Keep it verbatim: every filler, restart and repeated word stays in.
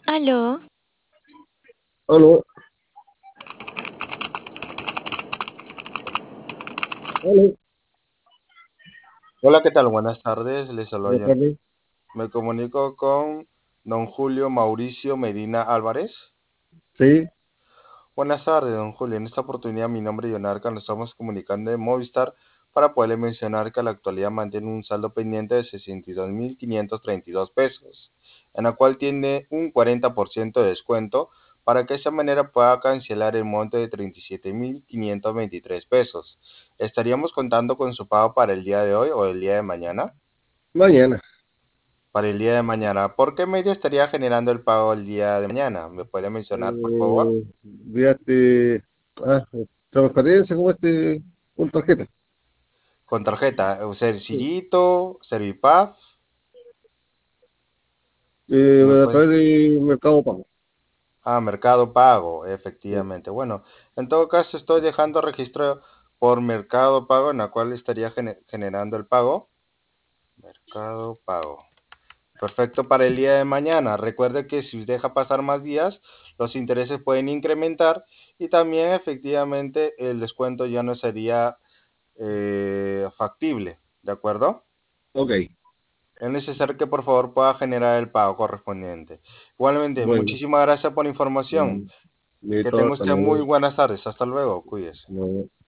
Aló, Aló, aló, Hola, ¿qué tal? Buenas tardes, les saludo buenas yo. tardes. Me comunico con don Julio Mauricio Medina Álvarez. Sí, Buenas tardes, don Julio. En esta oportunidad, mi nombre es Yonarca, nos estamos comunicando de Movistar para poderle mencionar que a la actualidad mantiene un saldo pendiente de sesenta y dos mil quinientos treinta y dos pesos, en la cual tiene un cuarenta por ciento de descuento para que de esa manera pueda cancelar el monto de treinta y siete mil quinientos veintitrés pesos. ¿Estaríamos contando con su pago para el día de hoy o el día de mañana? mañana. Para el día de mañana. ¿Por qué medio estaría generando el pago el día de mañana? ¿Me puede mencionar, por favor? Eh, Fíjate, ah, transparencia, ¿cómo este? Con tarjeta. Con tarjeta, o Sí. Sencillito, Servipago. ¿Me Eh, a puede? través de Mercado Pago. Ah, Mercado Pago, Sí. efectivamente. Bueno, en todo caso estoy dejando registro por Mercado Pago, en la cual estaría gene- generando el pago. Mercado Pago. Perfecto para el día de mañana. Recuerde que si deja pasar más días, los intereses pueden incrementar y también efectivamente el descuento ya no sería eh, factible, ¿de acuerdo? Ok, Es necesario que por favor pueda generar el pago correspondiente. Igualmente, bueno, muchísimas gracias por la información. mm, Que listo, tenga hasta usted muy luego. buenas tardes. Hasta luego. Cuídese. No.